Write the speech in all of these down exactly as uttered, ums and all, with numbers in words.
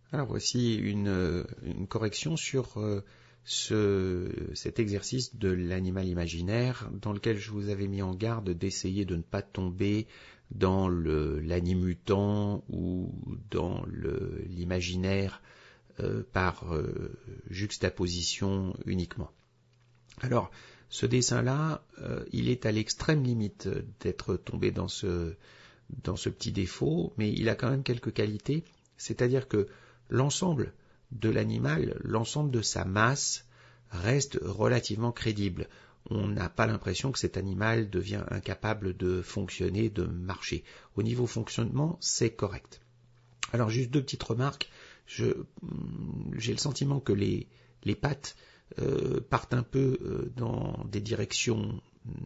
Alors voici une, une correction sur euh, ce, cet exercice de l'animal imaginaire dans lequel je vous avais mis en garde d'essayer de ne pas tomber dans le l'animutant ou dans l'imaginaire euh, par euh, juxtaposition uniquement. Alors ce dessin-là, euh, il est à l'extrême limite d'être tombé dans ce, dans ce petit défaut, mais il a quand même quelques qualités, c'est-à-dire que l'ensemble de l'animal, l'ensemble de sa masse reste relativement crédible. On n'a pas l'impression que cet animal devient incapable de fonctionner, de marcher. Au niveau fonctionnement, c'est correct. Alors juste deux petites remarques. Je, j'ai le sentiment que les, les pattes euh, partent un peu euh, dans des directions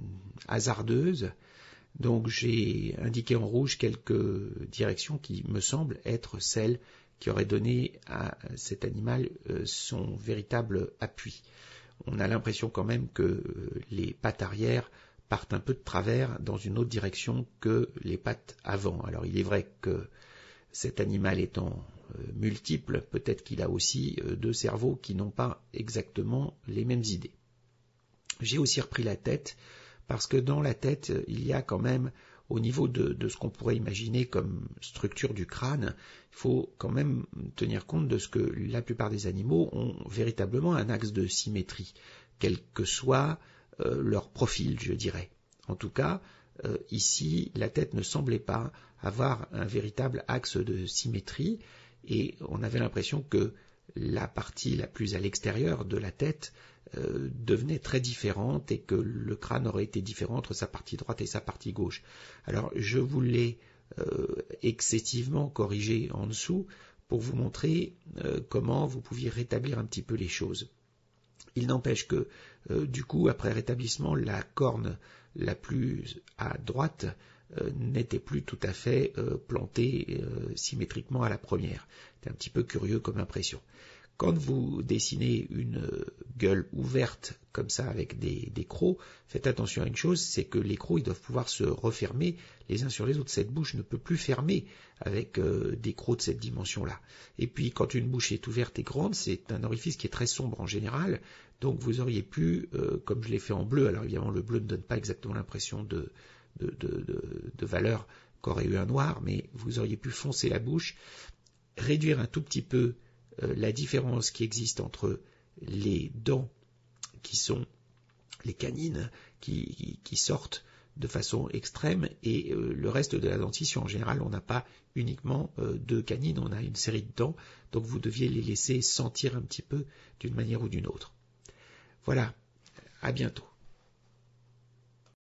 hasardeuses. Donc j'ai indiqué en rouge quelques directions qui me semblent être celles qui auraient donné à cet animal euh, son véritable appui. On a l'impression quand même que euh, les pattes arrière partent un peu de travers dans une autre direction que les pattes avant. Alors il est vrai que cet animal étant euh, multiple, peut-être qu'il a aussi euh, deux cerveaux qui n'ont pas exactement les mêmes idées. J'ai aussi repris la tête, parce que dans la tête, il y a quand même, au niveau de, de ce qu'on pourrait imaginer comme structure du crâne, il faut quand même tenir compte de ce que la plupart des animaux ont véritablement un axe de symétrie, quel que soit euh, leur profil, je dirais. En tout cas, euh, ici, la tête ne semblait pas avoir un véritable axe de symétrie, et on avait l'impression que la partie la plus à l'extérieur de la tête euh, devenait très différente et que le crâne aurait été différent entre sa partie droite et sa partie gauche. Alors je vous l'ai euh, excessivement corrigé en dessous pour vous montrer euh, comment vous pouviez rétablir un petit peu les choses. Il n'empêche que euh, du coup, après rétablissement, la corne la plus à droite euh, n'était plus tout à fait euh, plantée euh, symétriquement à la première. C'est un petit peu curieux comme impression. Quand vous dessinez une gueule ouverte comme ça avec des, des crocs, faites attention à une chose, c'est que les crocs ils doivent pouvoir se refermer les uns sur les autres. Cette bouche ne peut plus fermer avec euh, des crocs de cette dimension-là. Et puis quand une bouche est ouverte et grande, c'est un orifice qui est très sombre en général, donc vous auriez pu, euh, comme je l'ai fait en bleu, alors évidemment le bleu ne donne pas exactement l'impression de, de, de, de, de valeur qu'aurait eu un noir, mais vous auriez pu foncer la bouche, réduire un tout petit peu la différence qui existe entre les dents qui sont les canines qui, qui, qui sortent de façon extrême et euh, le reste de la dentition. En général, on n'a pas uniquement euh, deux canines, on a une série de dents, donc vous deviez les laisser sentir un petit peu d'une manière ou d'une autre. Voilà, à bientôt.